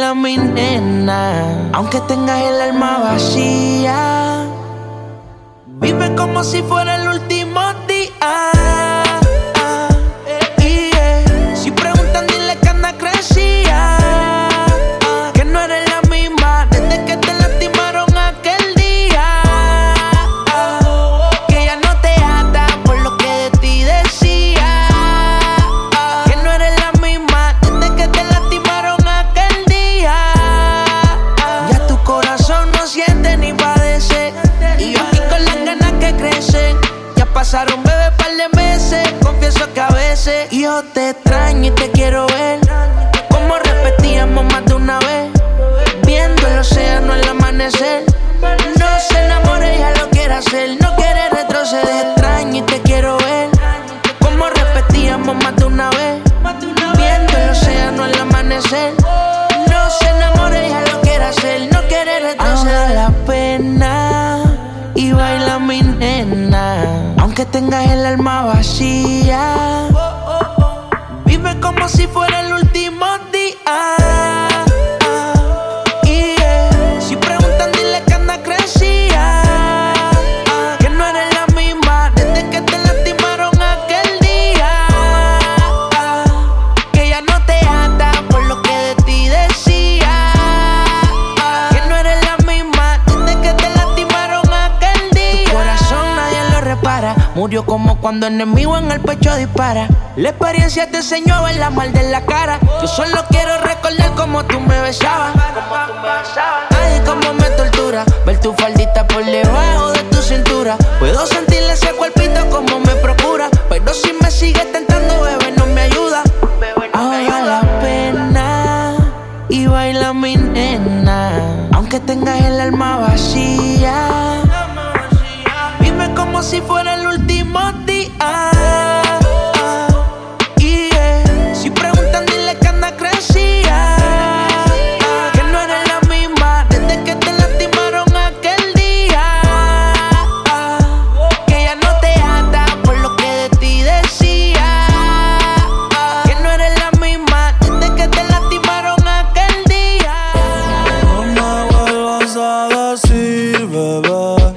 baila mi nena. Aunque tengas el alma vacía, vive como si fuera el último día. Si preguntan, dile que anda crecía, que no eres la misma desde que te lastimaron aquel día, que ya no te ata por lo que de ti decía, que no eres la misma desde que te lastimaron aquel día. Ya tu corazón no siente ni padece, y yo aquí con las ganas que crecen. Ya pasaron, bebé, par de meses. Confieso que a veces yo te extraño y te quiero ver, como repetíamos más de una vez, viendo el océano al amanecer. No se enamore, ya lo quiere hacer, no quiere retroceder. Te extraño y te quiero ver, como repetíamos más de una vez, viendo el océano al amanecer. No se enamore, ya lo quiere hacer, no quiere retroceder. Ahora la pena y baila mi nena. Aunque tengas el alma vacía, vive como si fuera el último día. Si preguntan, dile que anda crecía, que no eres la misma desde que te lastimaron aquel día, que ya no te ata por lo que de ti decía, que no eres la misma desde que te lastimaron aquel día. Tu corazón nadie lo repara, murió como cuando enemigo en el pecho dispara. La experiencia te enseñó a ver la mal de la cara. Yo solo quiero recordar cómo tú me besabas. Ay, cómo me tortura ver tu faldita por debajo de tu cintura. Puedo sentirle ese cuerpito como me procura, pero si me sigues tentando, bebé, no me ayuda. Ahora la pena y baila mi nena. Aunque tengas el alma vacía, vive como si fuera el último día. Si preguntan, dile que anda crecía, que no eres la misma desde que te lastimaron aquel día, que ya no te ata por lo que de ti decía, que no eres la misma desde que te lastimaron aquel día. No me vuelvas a decir, bebé,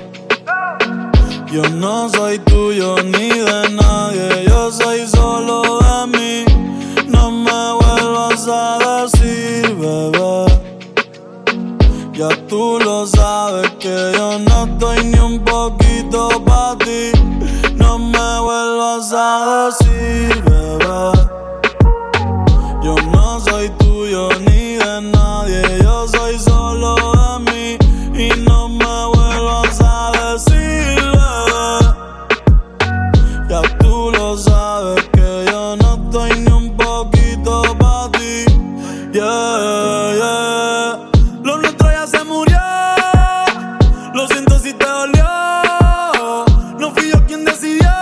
yo no soy tuyo ni de nadie, yo soy solo de mí. No me vuelvas a decir, bebé, ya tú lo sabes que yo no estoy ni un poquito pa' ti. No me vuelvas a decir, bebé, yo no soy tuyo ni de nadie, yo soy solo de mí. Y no me vuelvas a decir, bebé, ya tú lo sabes que yo no estoy ni un poquito pa' ti. Yeah, yeah. Lo nuestro ya se murió, lo siento si te dolió. No fui yo quien decidió,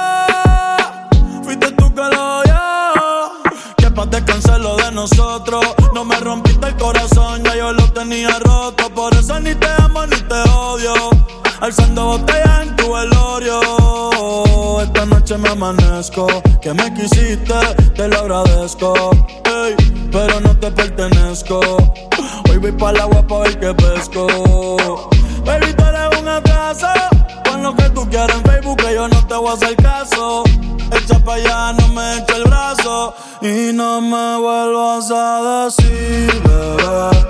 fuiste tú que lo oyó. Que pa' descansar lo de nosotros, no me rompiste el corazón, ya yo lo tenía roto. Por eso ni te amo ni te odio, alzando botellas en tu velorio. Esta noche me amanezco, que me quisiste, te lo agradezco, ey, pero no te pertenezco. Hoy voy pa' la agua pa' ver qué pesco. Baby, tú eres un atraso, pon lo que tú quieras en Facebook que yo no te voy a hacer caso. Echa pa' allá, no me echa el brazo, y no me vuelvas a decir, bebé,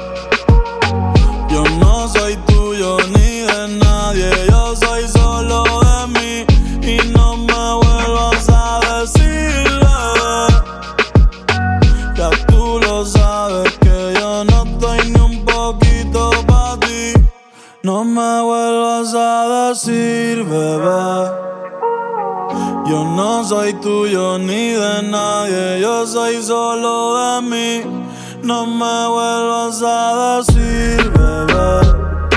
yo no soy tuyo ni de nadie, yo soy solo de mí. Y no me vuelvas a decir, bebé, ya tú lo sabes que yo no estoy ni un poquito pa' ti. No me vuelvas a decir, bebé, yo no soy tuyo ni de nadie, yo soy solo de mí. No me vuelvas a decir, bebé,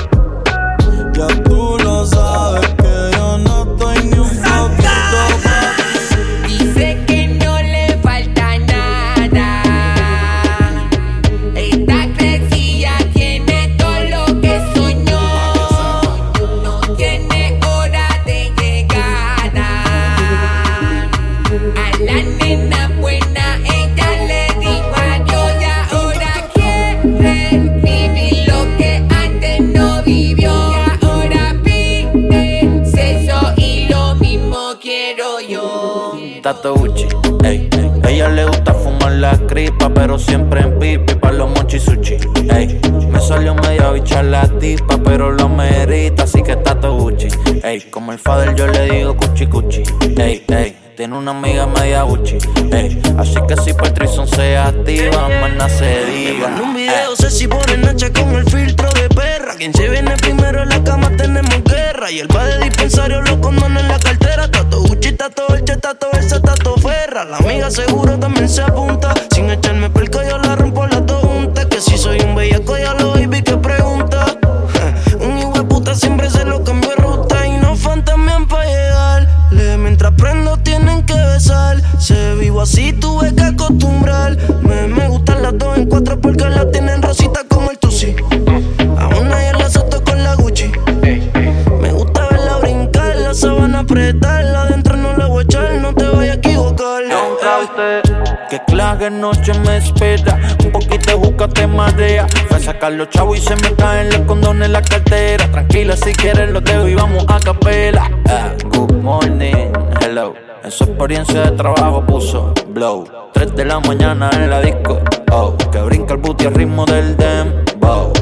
ya tú lo sabes que yo no estoy ni un poquito pa' ti. Dice que no le falta nada, está crecida, tiene todo lo que soñó, no tiene hora de llegada. A la nena buena ella le dijo adiós y ahora quiere le gusta fumar la cripa, pero siempre en pipi pa' los mochisuchi. Ey, me salió media bicha la tipa, pero lo merita, así que está todo Gucci. Ey, como el father yo le digo cuchi cuchi. Ey, ey, tiene una amiga media Gucci. Ey, así que si por Trison se activa, maná se diga. En un video sé si pone nacha con el filtro de perra. Quien se viene primero en la cama tenemos guerra. Y el pa' de dispensario los condones en la cartera. Tato Gucci, tato Elche, tato Versa, tato Ferra. La amiga seguro también se apunta. Sin echarme perco yo la rompo las dos juntas. Que si soy un bellaco ya lo baby que pregunta. Un hijo de puta siempre se lo cambio de ruta. Y no fantamean pa' llegarle. Mientras prendo tienen que besar. Se vivo así tuve que acostumbrar. Me gustan las dos en cuatro porque las tienen rosita como el Tusi. A una ayer la soltó con la Gucci. Me gusta verla brincar, la sábana apretarla. Adentro no la voy a echar, no te vayas a equivocar. Que clave noche me espera. Un poquito de juca te marea. Fue a sacar los chavos y se me caen los condones en la cartera. Tranquila si quieres los dejo y vamos a capela. Good morning, hello. En su experiencia de trabajo puso blow. 3 de la mañana en la disco, oh. Que brinca el booty al ritmo del dembow.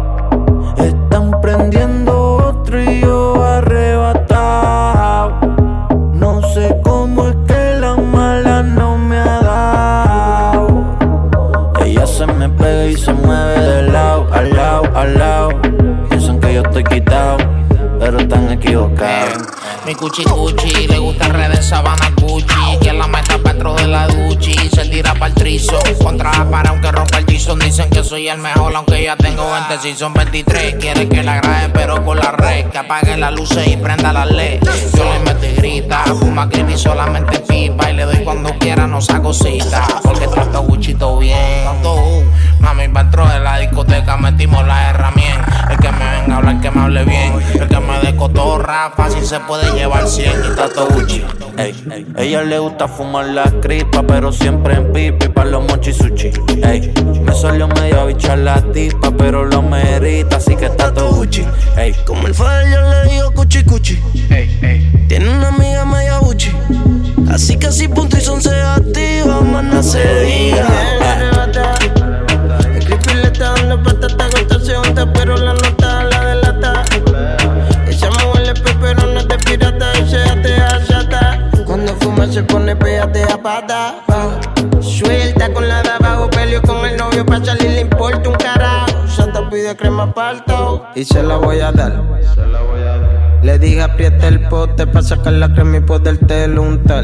Están prendiendo otro y yo arrebatado. No sé cómo es que la mala no me ha dado. Ella se me pega y se mueve de lado, al lado, al lado. Piensan que yo estoy quitado, pero están equivocados. Mi cuchi cuchi, le gusta el red de Sabana Gucci. Que la meta dentro de la Gucci. Se tira pa'l Trison, contra la para aunque rompa el Trison. Dicen que soy el mejor aunque ya tengo 20, si son 23. Quiere que la grabe pero con la red. Que apague las luces y prenda la LED. Yo le meto y grita, fuma creepy solamente pipa. Y le doy cuando quiera, no saco cita. Porque tanto Gucci todo bien. Mami, dentro de la discoteca metimos la herramienta. El que me venga a hablar, que me hable bien. El que me dé cotorra, fácil se puede llevar 100 y tato Gucci. Ey, ella le gusta fumar la cripa, pero siempre en pipi pa' los mochisuchi. Ey, me salió media bicha la tipa, pero lo merita, así que está todo Gucci. Ey, como el father yo le digo cuchi cuchi. Tiene una amiga media Gucci. Así que si punto y son se activa, maná se diga. El creepy le está dando patata, gotación, pero la nota la delata. Ella me huele peperones de pirata y se atea chata. Cuando fuma se pone péate a pata. Suelta con la de abajo, peleo con el novio pa' salir le importa un carajo. Santa pide crema palto y se la voy a dar. Le dije aprieta el pote pa' sacar la crema y podértelo untar.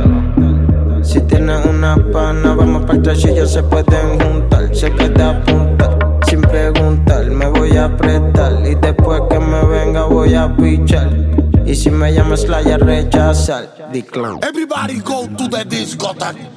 Si tienes una pana, vamos pa'l trash y ya se pueden juntar. Se puede apuntar, sin preguntar, me voy a apretar. Y después que me venga voy a pichar. Y si me llamas la ya rechazar, decline. Everybody go to the discotheque.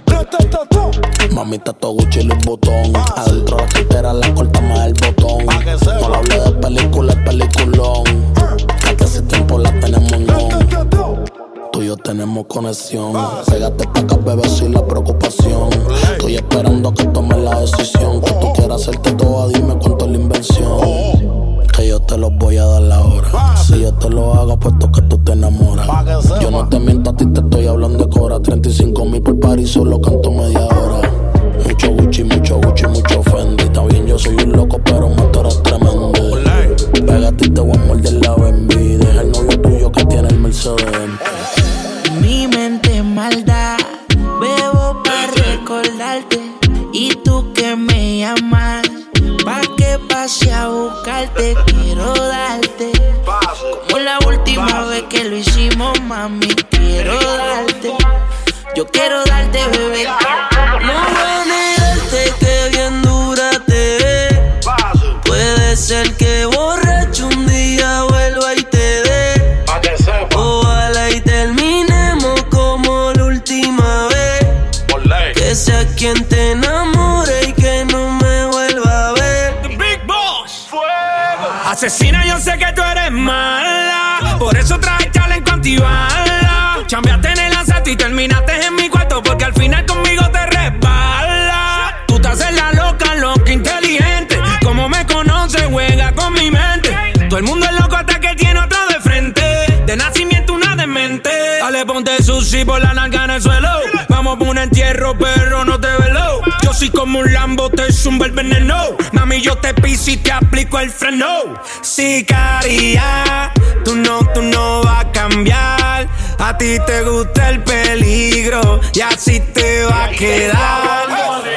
Mami, tato Gucci y botón. Adentro la cartera la cortamos el botón. No le hablé de película, el peliculón. Que hace tiempo la tenemos en on. Tú y yo tenemos conexión. Pégate pa' acá, bebé, sin la preocupación. Estoy esperando que tomes la decisión. Que tú quieras hacerte toda, dime cuánto es la inversión. Que yo te lo voy a dar la hora. Si yo te lo hago, puesto que tú te enamoras. Yo no te miento, a ti te estoy hablando de cora. 35,000 por par y solo canto media hora. Mucho Gucci, mucho Fendi. Está bien, yo soy un loco, pero tú eres tremendo. Pégate y te voy a morder la Bambi. Deja el novio tuyo que tiene el Mercedes. Mi mente maldad, bebo pa' recordarte. Y tú que me llamas, pa' que pase a buscarte. Quiero darte, como la última vez que lo hicimos, mami. Quiero darte, yo quiero darte, bebé. No voy a negarte que bien dura te ve. Puede ser que borracho un día vuelva y te dé. Ojalá y terminemos como la última vez. Que sea quien te enamore y que no me vuelva a ver. The Big Boss. Fuego. Asesina, yo sé que tú eres mala. Por eso traje chaleco antibala. Chambeaste en el asalto y terminaste en mi cuarto. Porque al final conmigo te resbala. Tú te haces la loca inteligente. Como me conoces, juega con mi mente. Todo el mundo es loco hasta que tiene otro de frente. De nacimiento una demente. Dale, ponte sushi por la nalga en el suelo. Vamos por un entierro, perro, Así como un Lambo te zumba el veneno. Mami, yo te piso y te aplico el freno. Sicaria, tú no vas a cambiar. A ti te gusta el peligro y así te va a quedar.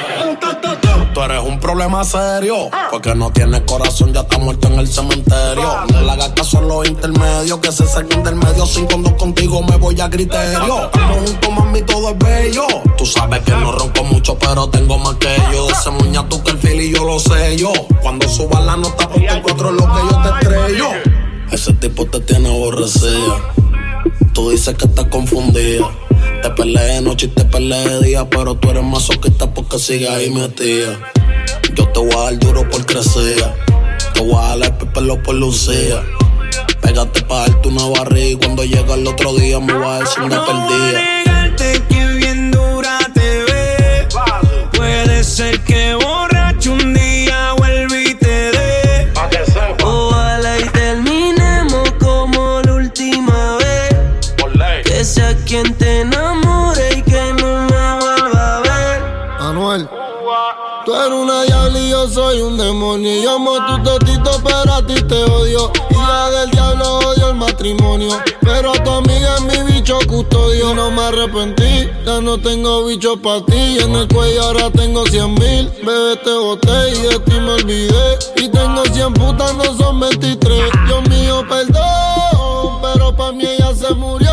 Tú eres un problema serio, porque no tienes corazón, ya está muerto en el cementerio. No le hagas caso a los intermedios, que se salgan del medio. 5-2 contigo me voy a criterio. Estamos juntos, mami, todo es bello. Tú sabes que no ronco mucho, pero tengo más que yo. De ese muña tú que el feel y yo lo sé yo. Cuando subas la nota, ponte el 4 es lo que yo te estrello. Ese tipo te tiene aborrecida. Tú dices que estás confundida. Te peleé de noche y te peleé de día, pero tú eres masoquista porque sigues ahí metida. Yo te voy a dar duro por crecer. Te voy a jalar el pelo por lucía. Pégate pa' darte una barriga y cuando llega el otro día me voy a decir una perdida. No voy a negarte que bien dura te ves. Puede ser que borracho un día vuelva y te dé. Ojalá y terminemos como la última vez. Que sea quien te enamore y que no me vuelva a ver. Anuel, tú eres una diabla y yo soy un demonio. Yo amo tu totito, pero a ti te odio. Hija del diablo, odio el matrimonio. Pero a tu amiga es mi bicho custodio. No me arrepentí, ya no tengo bicho pa' ti. En el cuello ahora tengo 100,000. Bebé, te boté y de ti me olvidé. Y tengo 100 putas, no son 23. Dios mío, perdón, pero pa' mí ella se murió.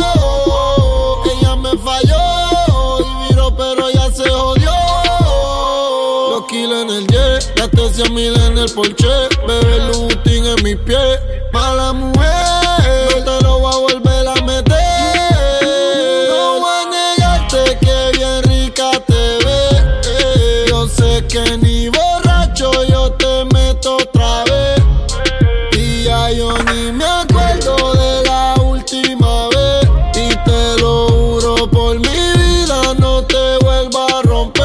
Ella me falló y viró, pero ella se jodió. Los kilos en el jet, gasté 100,000 en el Porsche. Bebé, Lutin en mis pies. Mala mujer, no te lo voy a volver a meter. No voy a negarte que bien rica te ves. Yo sé que ni borracho yo te meto otra vez. Y ya yo ni me acuerdo de la última vez. Y te lo juro por mi vida, no te vuelva a romper.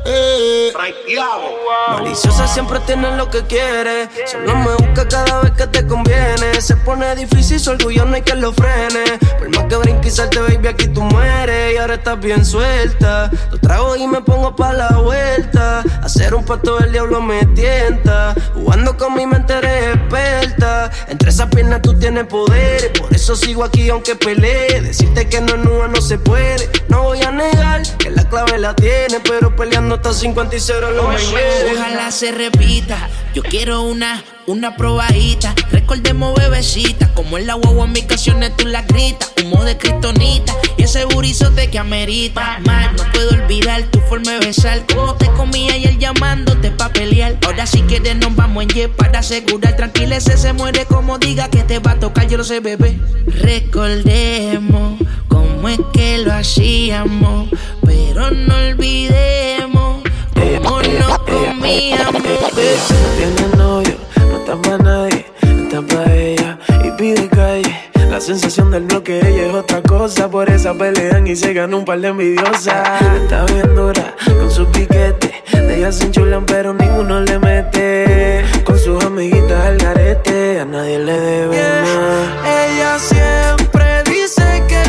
Maliciosa siempre tiene lo que quiere. Solo me busca cada vez que te conviene. Se pone difícil, su orgullo no hay que lo frene. Por más que brinque y salte, baby, aquí tú mueres. Y ahora estás bien suelta. Lo trago y me pongo pa' la vuelta. Hacer un pacto del diablo me tienta. Jugando con mi mente eres experta. Entre esas piernas tú tienes poder. Por eso sigo aquí aunque pelee. Decirte que no es nua no se puede. No voy a negar que la clave la tiene. Pero peleando hasta 50-0 lo me Ojalá se repita. Yo quiero una probadita. Recordemos bebecita. Como en la guagua en mis canciones tú la gritas. Humo de kriptonita y ese burizote que amerita. Mal, no puedo olvidar tu forma de besar. Como te comía y él llamándote pa' pelear. Ahora si quieres nos vamos en jet para asegurar. Tranquila, ese se muere como diga que te va a tocar. Yo lo sé, bebé. Recordemos cómo es que lo hacíamos, pero no olvidemos cómo nos comíamos. Tiene novio, no está pa' nadie, está pa' ella y pide calle. La sensación del bloque, ella es otra cosa. Por esa pelean y se gana un par de envidiosas. Está bien dura con su piquete. De ellas se enchulan pero ninguno le mete. Con sus amiguitas al garete, a nadie le debe nada. Ella siempre dice que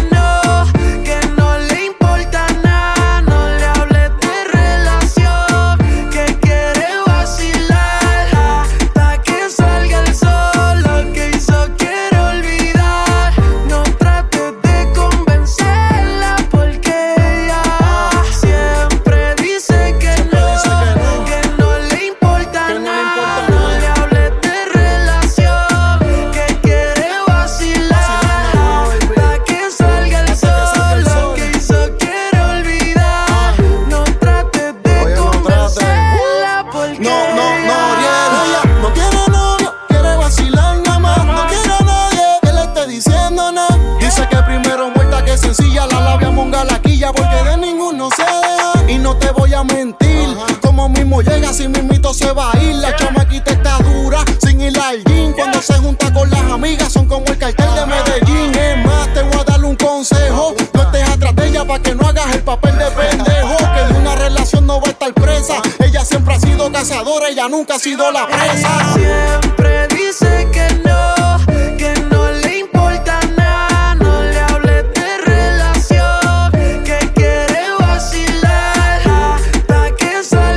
no le importa nada. No le hables de relación, que quiere vacilar hasta que salga el sol. Lo que hizo quiere olvidar. No trates de convencerla porque ella siempre dice que no le importa nada. No le hables de relación, que quiere vacilar hasta que salga el sol. Lo que hizo quiere olvidar. No trates de convencerla porque Ella no quiere novio, quiere vacilar nada más. No quiere a nadie que le esté diciendo nada. Dice que primero muerta que sencilla, la labia monga la quilla, porque de ninguno se deja. Y no te voy a mentir, como mismo llega, si mismito se va a ir. La chamaquita está dura, sin ir al gym. Cuando se junta con las amigas son como el cartel de Medellín. Es más, te voy a dar un consejo, no estés atrás de ella para que no hagas el papel de pendejo. Que de una relación no va a estar presa. Ella siempre ha sido cazadora, ella nunca ha sido la presa. Siempre dice que no le importa nada. No le hables de relación, que quiere vacilar hasta que salga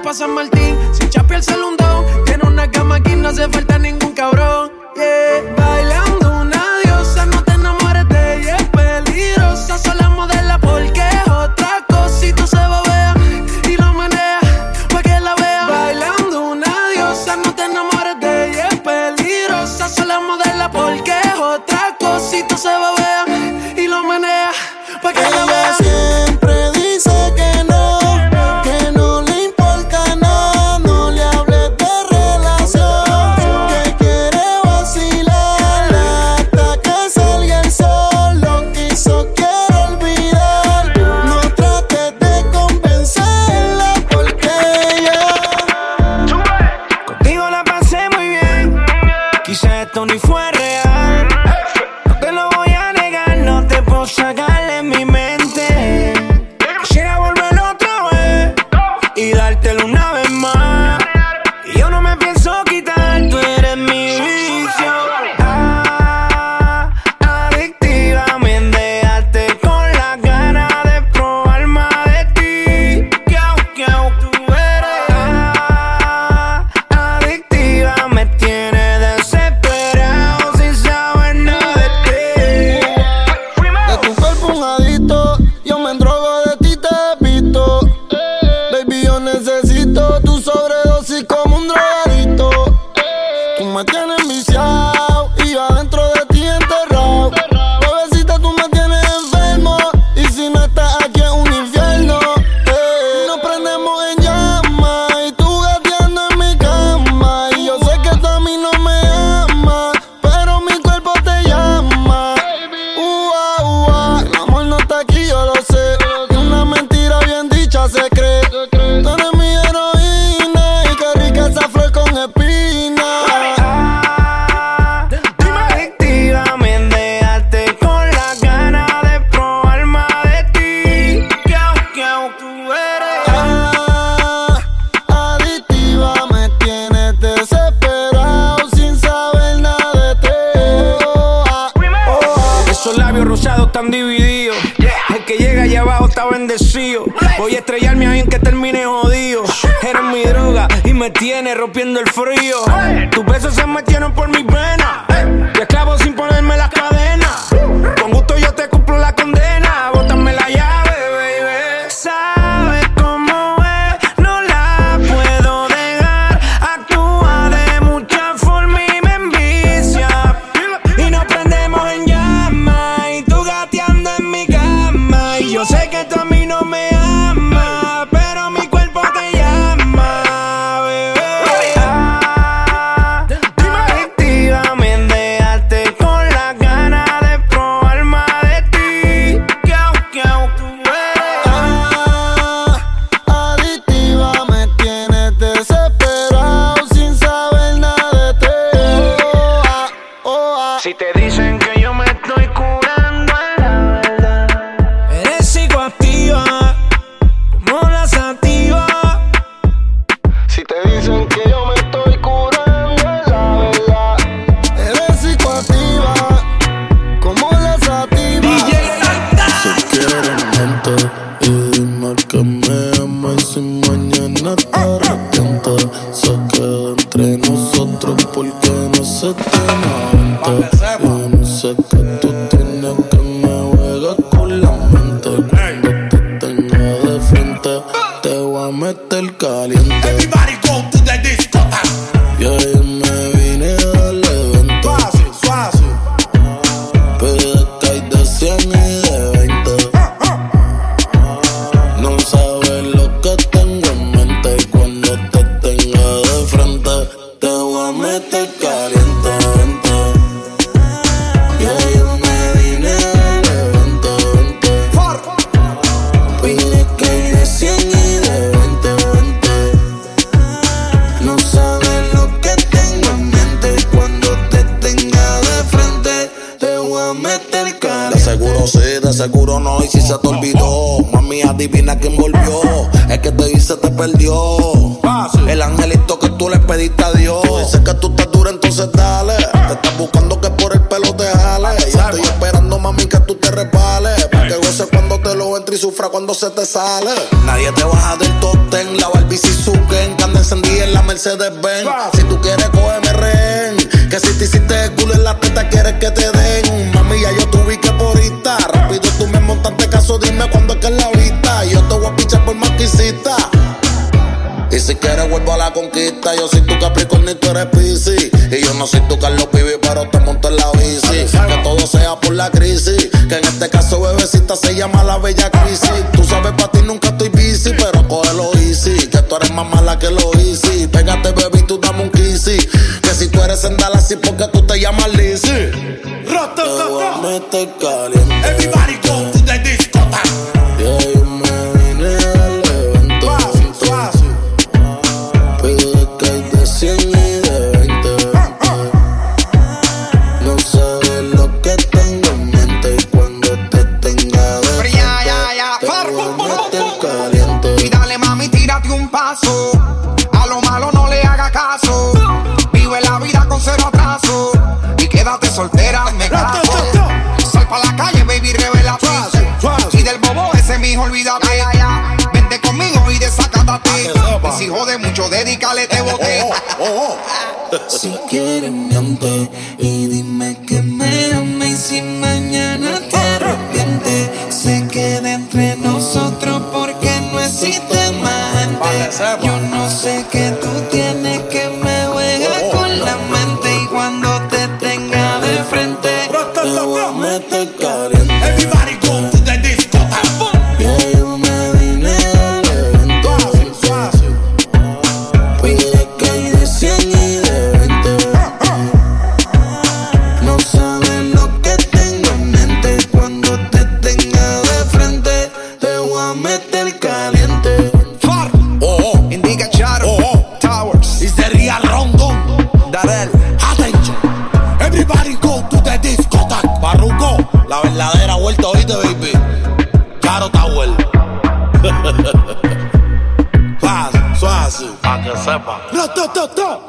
pa' San Martín. Sin chapi el salundón. Tiene una cama aquí, no hace falta ningún cabrón. Yeah. Bailando una diosa, no te enamores de ella, es peligrosa. Sola modela porque es otra cosa. Y tú se babea y lo menea pa' que la vea. Bailando una diosa, no te enamores de ella, es peligrosa. Sola modela porque es otra cosa. Y tú se babea y lo menea pa' que la vea. Siempre dice que no le importa nada. No le hables de relación, que quiere vacilar hasta que salga el sol. Lo quiso, quiere olvidar. No trates de convencerla porque ella. Contigo la pasé muy bien. Quizá esto ni fue real. No te lo voy a negar, no te puedo sacar de mi mente. Quisiera volver otra vez y dártelo una vez más. Y yo no me pienso quitar, tú eres mi vicio. Adictiva, me dejaste con las ganas de probar más de ti. Tú eres adictiva, me tienes desesperado sin saber nada de ti. De tu cuerpo un adicto, yo me endrogo, de ti te he visto. Baby, yo necesito tu sobredosis como un drogadito. Tú me tienes viciado y yo adentro de ti enterrado. Bebecita, tú me tienes enfermo y si no estás aquí es un infierno. Nos prendemos en llamas y tú gateando en mi cama. Y yo sé que tú a mí no me amas, pero mi cuerpo te llama. El amor no está aquí, yo lo sé. Y una mentira bien dicha se cree. Tú eres mi heroína y qué rica esa flor con espina. Adictiva, me dejaste con las ganas de probar más de ti. Tú eres Adictiva, me tienes desesperado sin saber nada de ti. Esos labios rosados están divididos. El que llega allá abajo está bendecido. Voy a estrellarme ahí en que termine jodido. Eres mi droga y me tiene rompiendo el frío. Tus besos se metieron por mis venas. Te esclavo sin ponerme las cadenas. Con gusto yo te cumplo la condena. Bótame la llave, baby. Sabes cómo es, no la puedo dejar. Actúa de mucha forma y me envicia. Y nos prendemos en llamas y tú gateando en mi cama. Y yo sé que tú a mí no me amas, pero mi cuerpo te llama, bebé. Adictiva, me dejaste con las ganas de probar más de ti. Tú eres Adictiva, me tienes desesperado sin saber nada de ti. Si te dicen que yo me estoy curando, es la verdad. Eres psicoactiva, como la sativa. Si te dicen que yo me estoy curando, es la verdad. Eres psicoactiva, como la sativa. Si quieres mente y dime que me amas y mañana te arrepientes. Se queda entre nosotros porque no se tiene mente. Yo no sé que tú tienes que me juegas con la mente. Cuando te tenga de frente te voy a meter caliente. Everybody go to the discotheque. Y ahí me vine al evento. Fácil. Pide que hay de 100 y de 20. No sabes lo que tengo en mente. Y cuando te tenga de frente te voy a meter caliente, vente. Y ahí me vine al evento, vente. Pide que hay de 100 y de 20. No sabes lo que tengo en mente. Y cuando te tenga de frente te voy a meter caliente. De seguro sí, de seguro no. Y si se te olvidó, mami, adivina quién volvió. El que te hice te perdió. El angelito que tú le pediste a Dios. Dice que tú estás dura, entonces dale. Te estás buscando que por el pelo te jale. Y estoy esperando, mami, que tú te resbales. Pa' que goces cuando te lo entre y su cifra cuando se te sale. Nadie te baja del top ten. La Barbie Suzuki, que anda encendida en la Mercedes-Benz. Si tú quieres, cógeme rehén. Que si te hiciste el culo en la teta, quieres que te den. Mami, ya yo te ubiqué por Insta. Rápido tú me montaste caso, dime cuándo es que es la vista. Yo te voy a pichar por más que hiciste. Y si quieres vuelvo a la conquista. Yo soy tu Capricornio y tú eres Piscis. Y yo no soy tu Carlos Pibi, pero te monto en la bici. Que todo sea por la crisis. Que en este caso bebecita se llama la bella crisis. Tú sabes, pa' ti nunca estoy busy, pero cógelo easy. Que tú eres más mala que lo easy. Pégate baby, tú dame un kissy. Que si tú eres en Dallas, sí, porque tú te llamas Lizzy. Te voy a meter caliente. Everybody go to the discotheque. Yeah, yo me vine al evento. Fácil. Pido que hay de 100 y de 20. No sabes lo que tengo en mente. Y cuando te tenga de frente, te voy a meter caliente. Y dale mami, tírate un paso. A lo malo no le haga caso. Vive la vida con cero atraso. Y quédate soltera, me caso. Sal pa' la calle, baby, revélate. Y del bobo ese mijo, olvídate. Vente conmigo y desacátate. Y si jode mucho, dedícale, te boté. Si quieres miente y dime que me ama. Y si mañana te arrepientes, se queda entre nosotros porque no existe más gente. Yo no sé qué tú tienes que me juegas con la mente. Y cuando te tenga de frente, te voy a meter caliente. Everybody go to the discotheque. Yeah, yo me vine al evento. Pide que hay de 100 y de 20. No sabes lo que tengo en mente. Cuando te tenga de frente, te voy a meter caliente. Indica Charo, Towers. It's the real Rondon. Darel. Attention. Everybody go to the discotheque. Barruco, la verdadera vuelta, oíste, baby. Charo Tower. Fácil, Pa' que sepa.